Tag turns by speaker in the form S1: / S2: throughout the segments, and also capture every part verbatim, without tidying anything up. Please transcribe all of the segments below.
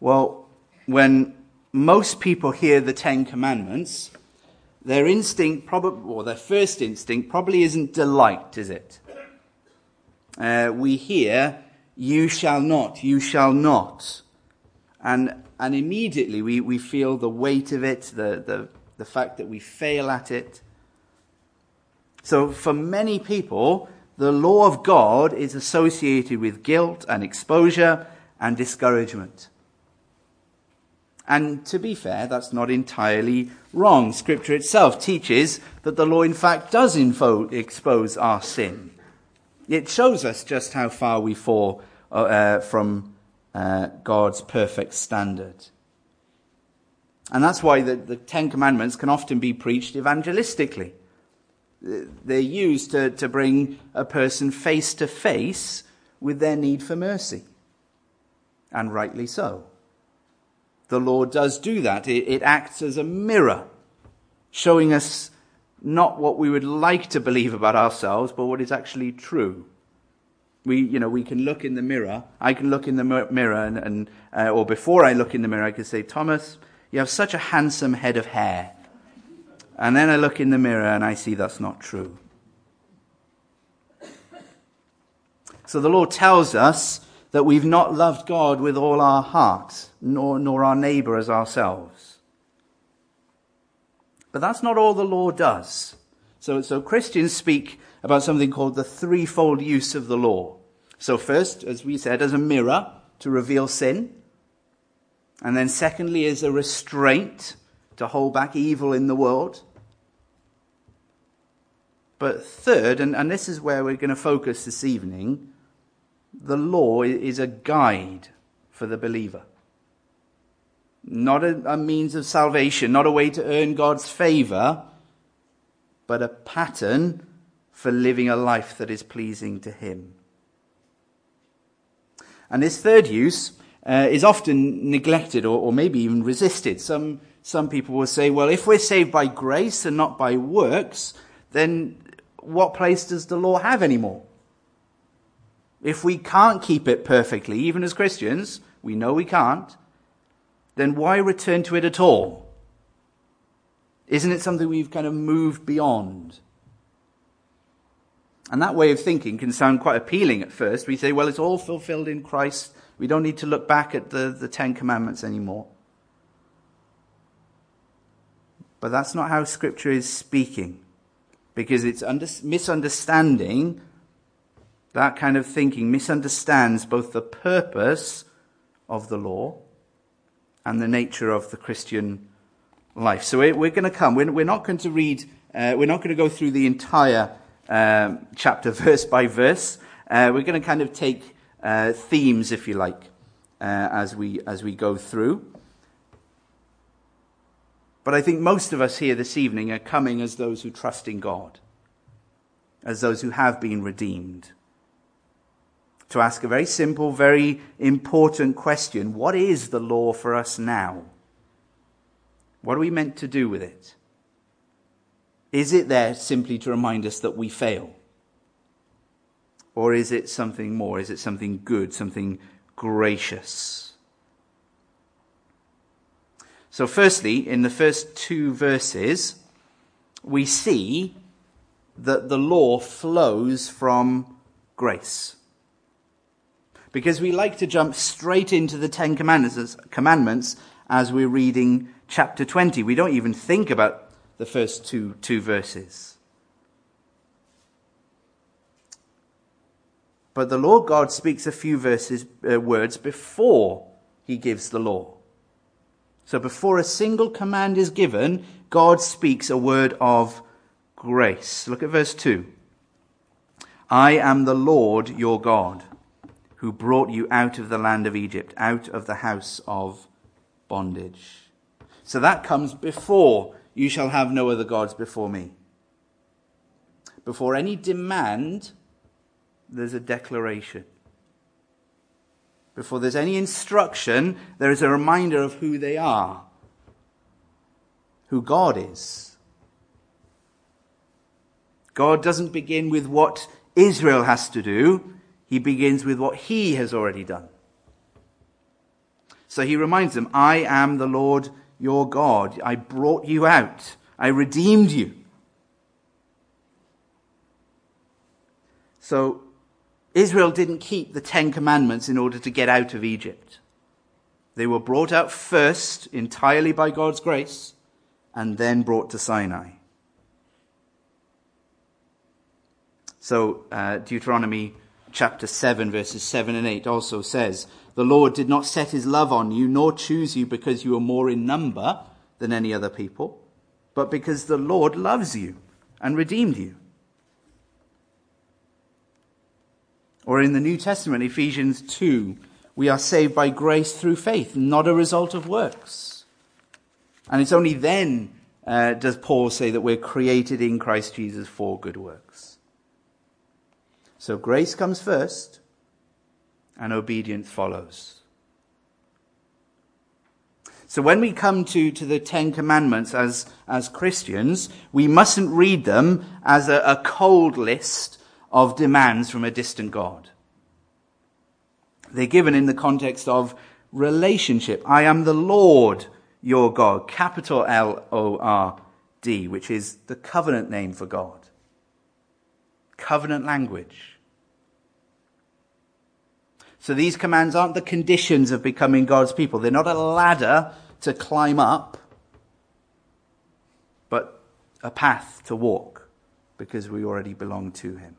S1: Well, when most people hear the Ten Commandments, their instinct, probably, or their first instinct, probably isn't delight, is it? Uh, we hear, "You shall not, you shall not," and and immediately we, we feel the weight of it, the, the the fact that we fail at it. So for many people, the law of God is associated with guilt and exposure and discouragement. And to be fair, that's not entirely wrong. Scripture itself teaches that the law, in fact, does info- expose our sin. It shows us just how far we fall uh, from uh, God's perfect standard. And that's why the, the Ten Commandments can often be preached evangelistically. They're used to, to bring a person face to face with their need for mercy. And rightly so. The law does do that. It, it acts as a mirror, showing us not what we would like to believe about ourselves, but what is actually true. We, you know, we can look in the mirror. I can look in the mirror, and, and uh, or before I look in the mirror, I can say, "Thomas, you have such a handsome head of hair." And then I look in the mirror and I see that's not true. So the law tells us that we've not loved God with all our heart, nor, nor our neighbor as ourselves. But that's not all the law does. So, so Christians speak about something called the threefold use of the law. So first, as we said, as a mirror to reveal sin. And then secondly, as a restraint to hold back evil in the world. But third, and, and this is where we're going to focus this evening, the law is a guide for the believer. Not a, a means of salvation, not a way to earn God's favor, but a pattern for living a life that is pleasing to him. And this third use uh, is often neglected or, or maybe even resisted. Some, some people will say, well, if we're saved by grace and not by works, then what place does the law have anymore? If we can't keep it perfectly, even as Christians, we know we can't, then why return to it at all? Isn't it something we've kind of moved beyond? And that way of thinking can sound quite appealing at first. We say, well, it's all fulfilled in Christ. We don't need to look back at the, the Ten Commandments anymore. But that's not how Scripture is speaking. Because it's under, misunderstanding, that kind of thinking misunderstands both the purpose of the law and the nature of the Christian life. So we're, we're going to come. We're, we're not going to read, uh, we're not going to go through the entire um, chapter verse by verse. Uh, we're going to kind of take uh, themes, if you like, uh, as we as we go through. But I think most of us here this evening are coming as those who trust in God, as those who have been redeemed, to ask a very simple, very important question. What is the law for us now? What are we meant to do with it? Is it there simply to remind us that we fail? Or is it something more? Is it something good, something gracious? So firstly, in the first two verses, we see that the law flows from grace. Because we like to jump straight into the Ten Commandments, commandments as we're reading chapter twenty. We don't even think about the first two, two verses. But the Lord God speaks a few verses, uh, words before he gives the law. So before a single command is given, God speaks a word of grace. Look at verse two. I am the Lord your God, who brought you out of the land of Egypt, out of the house of bondage. So that comes before, you shall have no other gods before me. Before any demand, there's a declaration. Before there's any instruction, there is a reminder of who they are, who God is. God doesn't begin with what Israel has to do. He begins with what he has already done. So he reminds them, I am the Lord your God. I brought you out. I redeemed you. So Israel didn't keep the Ten Commandments in order to get out of Egypt. They were brought out first entirely by God's grace and then brought to Sinai. So uh, Deuteronomy chapter seven, verses seven and eight also says, the Lord did not set his love on you, nor choose you because you are more in number than any other people, but because the Lord loves you and redeemed you. Or in the New Testament, Ephesians two, we are saved by grace through faith, not a result of works. And it's only then uh, does Paul say that we're created in Christ Jesus for good works. So grace comes first, and obedience follows. So when we come to, to the Ten Commandments as, as Christians, we mustn't read them as a, a cold list of demands from a distant God. They're given in the context of relationship. I am the Lord your God, capital L O R D, which is the covenant name for God. Covenant language. So these commands aren't the conditions of becoming God's people. They're not a ladder to climb up, but a path to walk, because we already belong to him.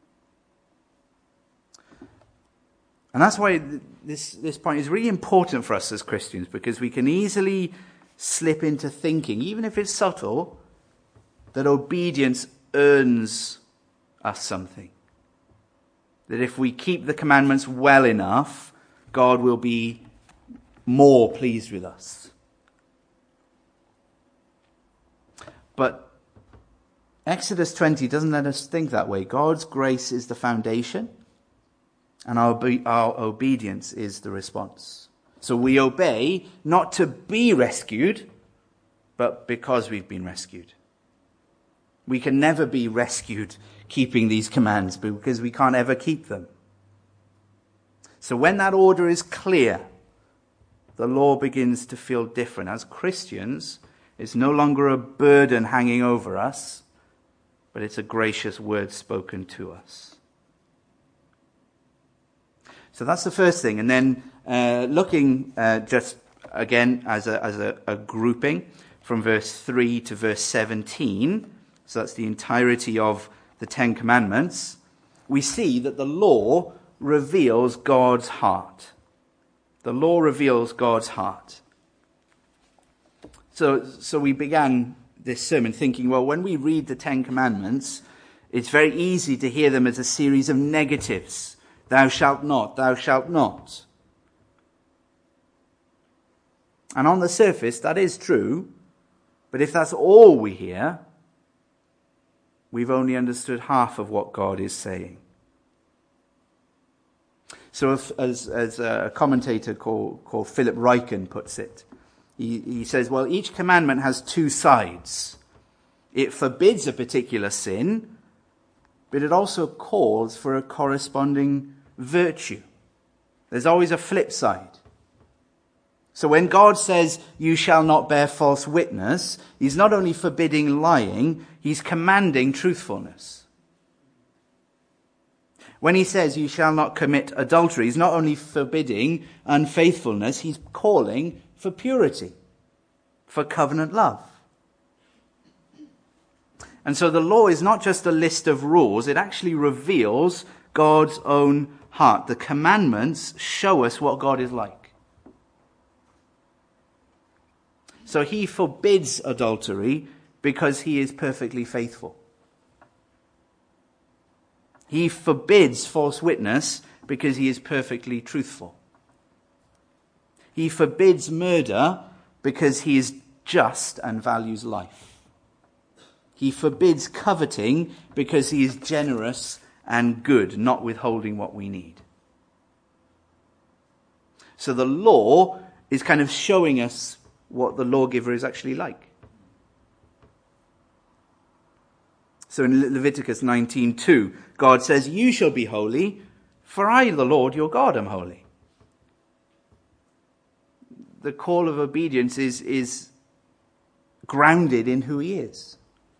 S1: And that's why this, this point is really important for us as Christians, because we can easily slip into thinking, even if it's subtle, that obedience earns us something. That if we keep the commandments well enough, God will be more pleased with us. But Exodus twenty doesn't let us think that way. God's grace is the foundation, and our, our obedience is the response. So we obey not to be rescued, but because we've been rescued. We can never be rescued keeping these commands because we can't ever keep them. So when that order is clear, the law begins to feel different. As Christians, it's no longer a burden hanging over us, but it's a gracious word spoken to us. So that's the first thing. And then uh, looking uh, just again as a, as a, a grouping from verse three to verse seventeen, so that's the entirety of the Ten Commandments, we see that the law reveals God's heart. The law reveals God's heart. So, so we began this sermon thinking, well, when we read the Ten Commandments, it's very easy to hear them as a series of negatives. Thou shalt not, thou shalt not. And on the surface, that is true. But if that's all we hear, we've only understood half of what God is saying. So if, as, as a commentator called, called Philip Ryken puts it, he, he says, well, each commandment has two sides. It forbids a particular sin, but it also calls for a corresponding virtue. There's always a flip side. So when God says, you shall not bear false witness, he's not only forbidding lying, he's commanding truthfulness. When he says, you shall not commit adultery, he's not only forbidding unfaithfulness, he's calling for purity, for covenant love. And so the law is not just a list of rules, it actually reveals God's own heart. The commandments show us what God is like. So he forbids adultery because he is perfectly faithful. He forbids false witness because he is perfectly truthful. He forbids murder because he is just and values life. He forbids coveting because he is generous and good, not withholding what we need. So the law is kind of showing us what the lawgiver is actually like. So in Leviticus nineteen two, God says, you shall be holy, for I, the Lord your God, am holy. the call of obedience is, is grounded in who he is.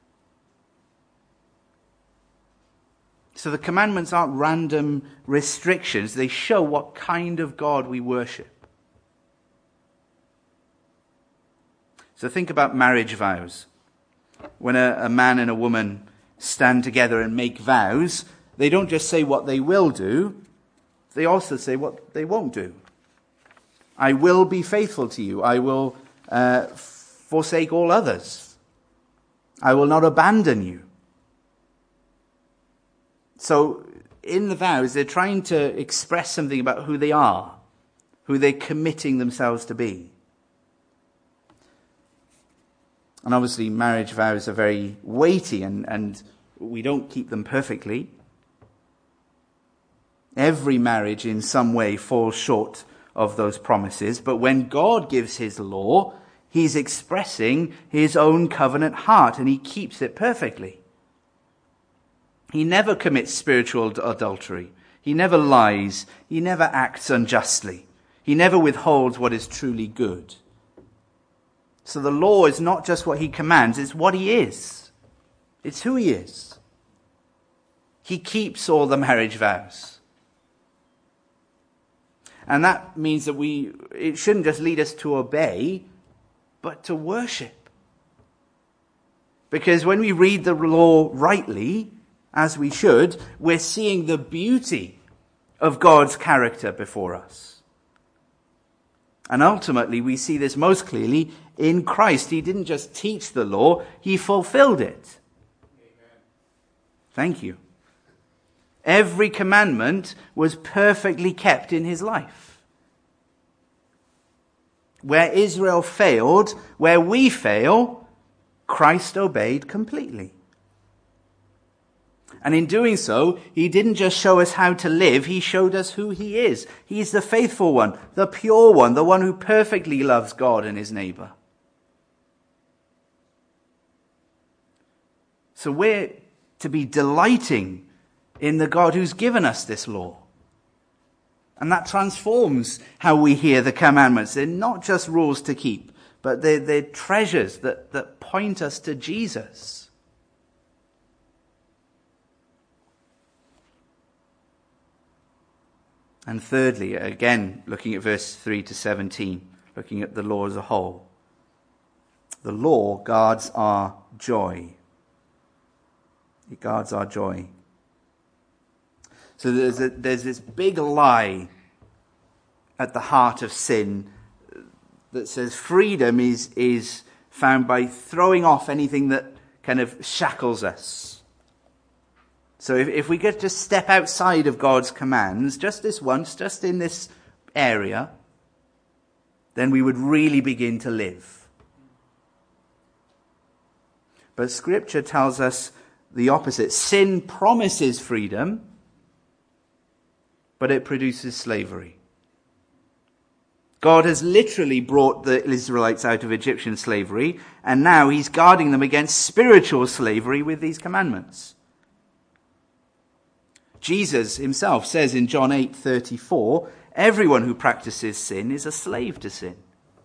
S1: So the commandments aren't random restrictions. They show what kind of God we worship. So think about marriage vows. When a, a man and a woman stand together and make vows, they don't just say what they will do, they also say what they won't do. I will be faithful to you. I will uh, forsake all others. I will not abandon you. So in the vows, they're trying to express something about who they are, who they're committing themselves to be. And obviously marriage vows are very weighty, and, and we don't keep them perfectly. Every marriage in some way falls short of those promises, but when God gives his law, he's expressing his own covenant heart, and he keeps it perfectly. He never commits spiritual adultery. He never lies. He never acts unjustly. He never withholds what is truly good. So the law is not just what he commands, it's what he is. It's who he is. He keeps all the marriage vows. And that means that we, it shouldn't just lead us to obey, but to worship. Because when we read the law rightly, as we should, we're seeing the beauty of God's character before us. And ultimately, we see this most clearly in Christ. He didn't just teach the law, he fulfilled it. Amen. Thank you. Every commandment was perfectly kept in his life. Where Israel failed, where we fail, Christ obeyed completely. And in doing so, he didn't just show us how to live, he showed us who he is. He's the faithful one, the pure one, the one who perfectly loves God and his neighbor. So we're to be delighting in the God who's given us this law. And that transforms how we hear the commandments. They're not just rules to keep, but they're, they're treasures that, that point us to Jesus. And thirdly, again, looking at verse three to seventeen, looking at the law as a whole. The law guards our joy. It guards our joy. So there's, a, there's this big lie at the heart of sin that says freedom is, is found by throwing off anything that kind of shackles us. So if, if we could just step outside of God's commands, just this once, just in this area, then we would really begin to live. But Scripture tells us the opposite. Sin promises freedom, but it produces slavery. God has literally brought the Israelites out of Egyptian slavery, and now he's guarding them against spiritual slavery with these commandments. Jesus himself says in John eight thirty-four, everyone who practices sin is a slave to sin.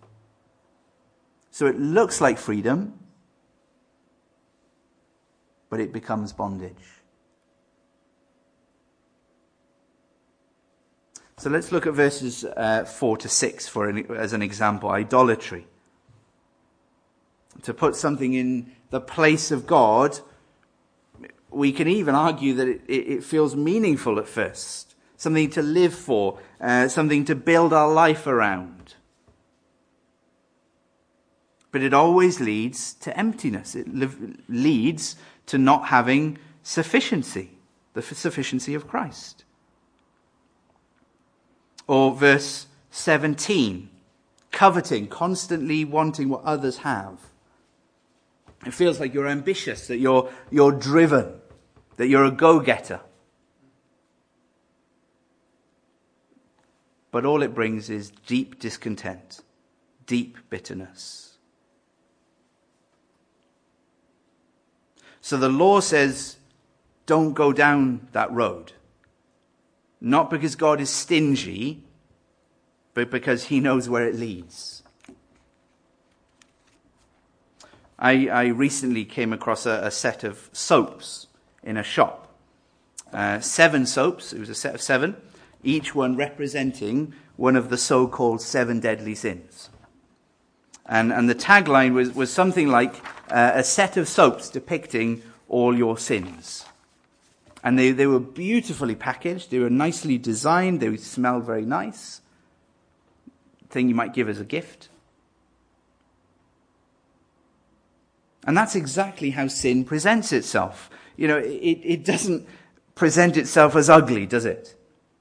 S1: So it looks like freedom, but it becomes bondage. So let's look at verses uh, four to six for an, as an example. Idolatry. To put something in the place of God, we can even argue that it, it feels meaningful at first. Something to live for, uh, something to build our life around. But it always leads to emptiness. It li- leads to not having sufficiency, the sufficiency of Christ. Or verse seventeen, coveting, constantly wanting what others have. It feels like you're ambitious, that you're, you're driven, that you're a go-getter. But all it brings is deep discontent, deep bitterness. So the law says, don't go down that road. Not because God is stingy, but because he knows where it leads. I, I recently came across a, a set of soaps in a shop. Uh, seven soaps, it was a set of seven, each one representing one of the so-called seven deadly sins. And, and the tagline was, was something like uh, a set of soaps depicting all your sins. And they, they were beautifully packaged, they were nicely designed, they smelled very nice. Thing you might give as a gift. And that's exactly how sin presents itself. You know, it, it doesn't present itself as ugly, does it?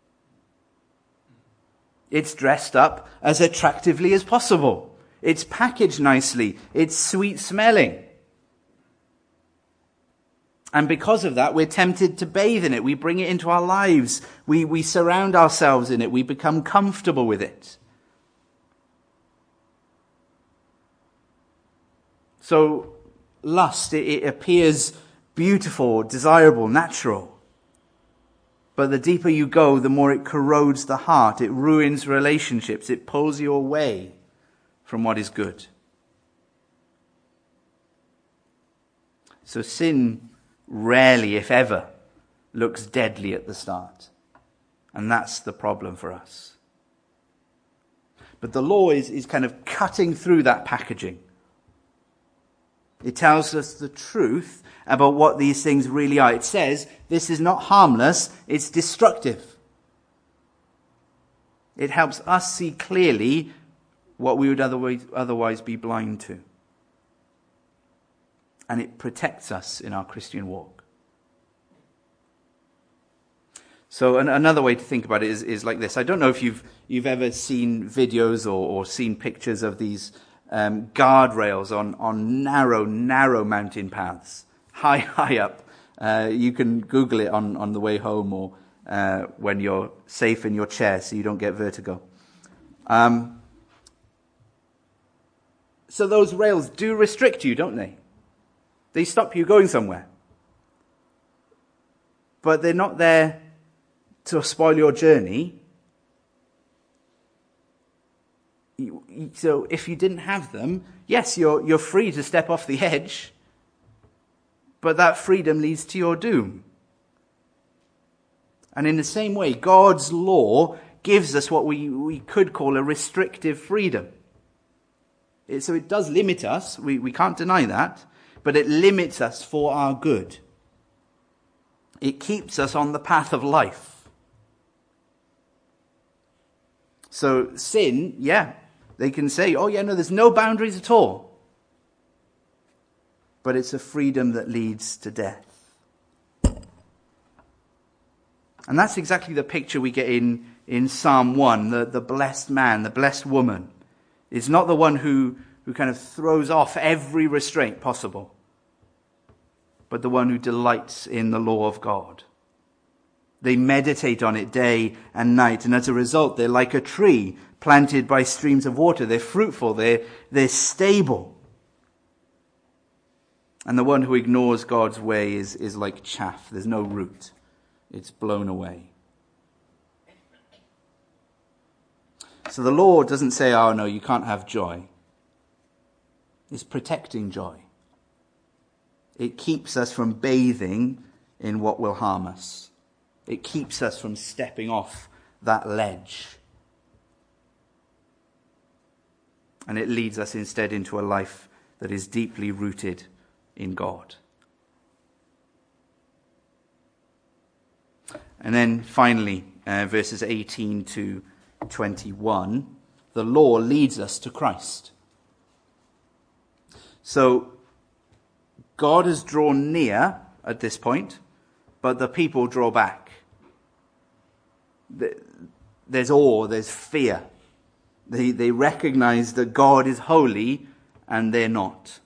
S1: It's dressed up as attractively as possible. It's packaged nicely. It's sweet smelling. And because of that, we're tempted to bathe in it. We bring it into our lives. We, we surround ourselves in it. We become comfortable with it. So, lust, it, it appears beautiful, desirable, natural. But the deeper you go, the more it corrodes the heart. It ruins relationships. It pulls you away from what is good. So sin rarely, if ever, looks deadly at the start. And that's the problem for us. But the law is, is kind of cutting through that packaging. It tells us the truth about what these things really are. It says this is not harmless, it's destructive. It helps us see clearly what we would otherwise, otherwise be blind to. And it protects us in our Christian walk. So an, another way to think about it is, is like this. I don't know if you've you've ever seen videos or, or seen pictures of these um, guardrails on, on narrow, narrow mountain paths, high, high up. Uh, you can Google it on, on the way home or uh, when you're safe in your chair so you don't get vertigo. Um, so those rails do restrict you, don't they? They stop you going somewhere. But they're not there to spoil your journey. So if you didn't have them, yes, you're you're free to step off the edge, but that freedom leads to your doom. And in the same way, God's law gives us what we, we could call a restrictive freedom. It, so it does limit us, we, we can't deny that, but it limits us for our good. It keeps us on the path of life. So sin, yeah, they can say, oh yeah, no, there's no boundaries at all. But it's a freedom that leads to death. And that's exactly the picture we get in, in Psalm one, the, the blessed man, the blessed woman. It's not the one who, who kind of throws off every restraint possible, but the one who delights in the law of God. They meditate on it day and night, and as a result, they're like a tree planted by streams of water. They're fruitful, they're, they're stable. And the one who ignores God's way is, is like chaff. There's no root. It's blown away. So the law doesn't say, oh no, you can't have joy. It's protecting joy. It keeps us from bathing in what will harm us. It keeps us from stepping off that ledge. And it leads us instead into a life that is deeply rooted in God. And then finally, uh, verses eighteen to twenty-one, the law leads us to Christ. So, God has drawn near at this point, but the people draw back. There's awe, there's fear. They, they recognize that God is holy and they're not.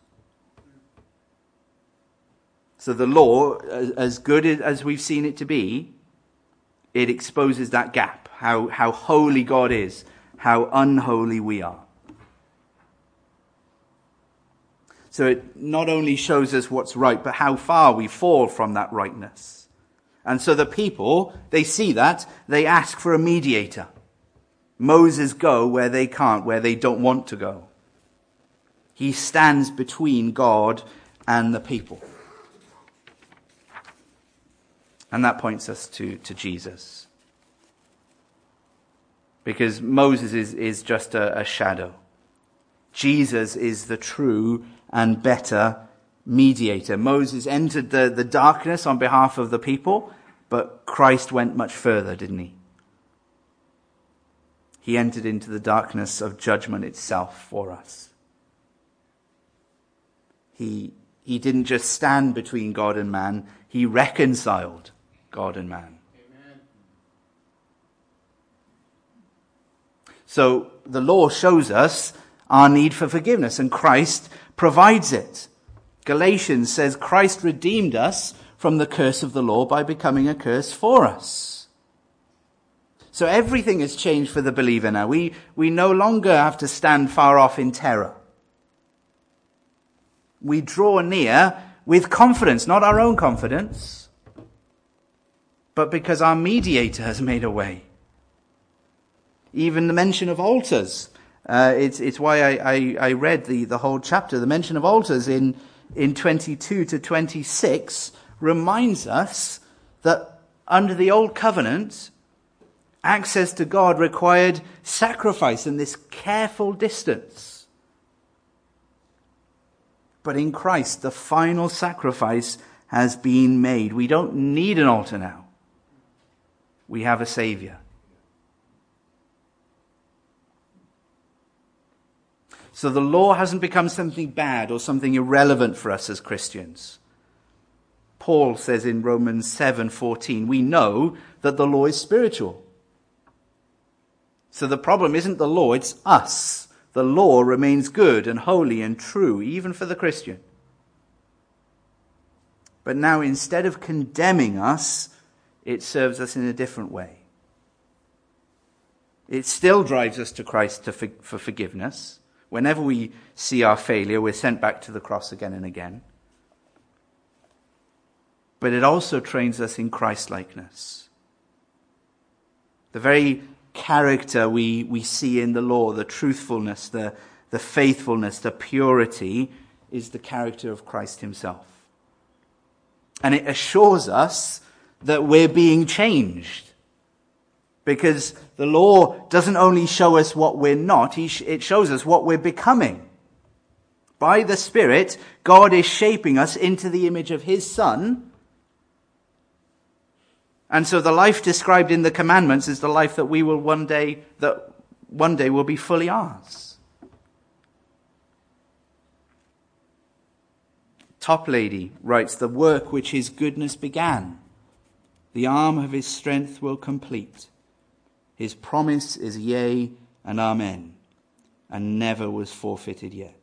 S1: So the law, as good as we've seen it to be, it exposes that gap, how, how holy God is, how unholy we are. So it not only shows us what's right, but how far we fall from that rightness. And so the people, they see that, they ask for a mediator. Moses go where they can't, where they don't want to go. He stands between God and the people. And that points us to, to Jesus. Because Moses is, is just a, a shadow. Jesus is the true and better mediator. Moses entered the, the darkness on behalf of the people, but Christ went much further, didn't he? He entered into the darkness of judgment itself for us. He, he didn't just stand between God and man, he reconciled God and man.
S2: Amen.
S1: So the law shows us our need for forgiveness, and Christ provides it. Galatians says Christ redeemed us from the curse of the law by becoming a curse for us. So everything has changed for the believer now. We, we no longer have to stand far off in terror. We draw near with confidence, not our own confidence, but because our mediator has made a way. Even the mention of altars. Uh, it's, it's why I, I, I read the, the whole chapter. The mention of altars in, in twenty-two to twenty-six reminds us that under the old covenant, access to God required sacrifice and this careful distance. But in Christ, the final sacrifice has been made. We don't need an altar now. We have a Savior. So the law hasn't become something bad or something irrelevant for us as Christians. Paul says in Romans seven fourteen, we know that the law is spiritual. So the problem isn't the law, it's us. The law remains good and holy and true, even for the Christian. But now instead of condemning us, it serves us in a different way. It still drives us to Christ to for, for forgiveness. Whenever we see our failure, we're sent back to the cross again and again. But it also trains us in Christ-likeness. The very character we, we see in the law, the truthfulness, the, the faithfulness, the purity, is the character of Christ himself. And it assures us that we're being changed. Because the law doesn't only show us what we're not, it shows us what we're becoming. By the Spirit, God is shaping us into the image of his Son. And so the life described in the commandments is the life that we will one day, that one day will be fully ours. Toplady writes, the work which his goodness began, the arm of his strength will complete. His promise is yea and amen, and never was forfeited yet.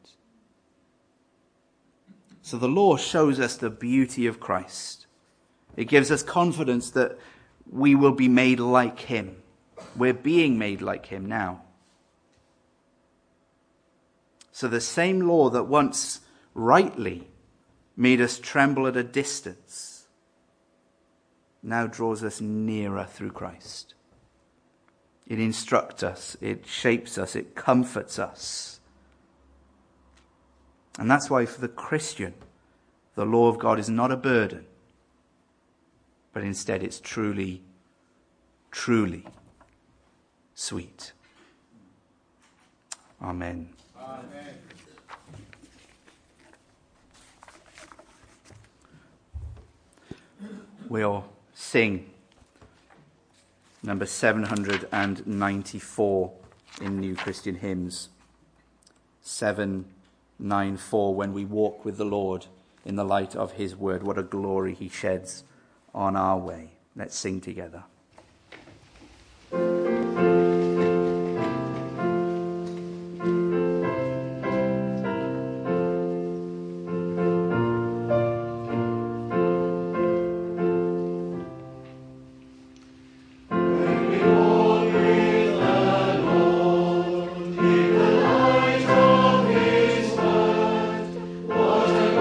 S1: So the law shows us the beauty of Christ. It gives us confidence that we will be made like him. We're being made like him now. So the same law that once rightly made us tremble at a distance now draws us nearer through Christ. It instructs us, it shapes us, it comforts us. And that's why for the Christian, the law of God is not a burden, but instead it's truly, truly sweet. Amen.
S2: Amen.
S1: We'll sing number seven hundred ninety-four in New Christian Hymns. seven ninety-four, when we walk with the Lord in the light of his word. What a glory he sheds on our way. Let's sing together.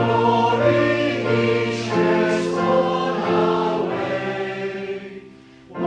S3: What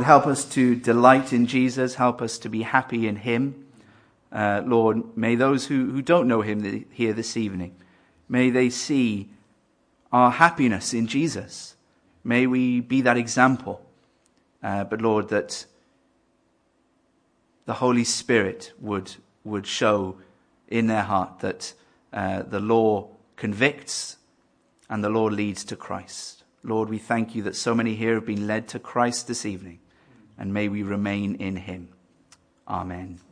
S1: help us to delight in Jesus. Help us to be happy in him. Uh, Lord, may those who, who don't know him here this evening, may they see our happiness in Jesus. May we be that example. Uh, but Lord, that the Holy Spirit would, would show in their heart that uh, the law convicts and the law leads to Christ. Lord, we thank you that so many here have been led to Christ this evening, and may we remain in him. Amen.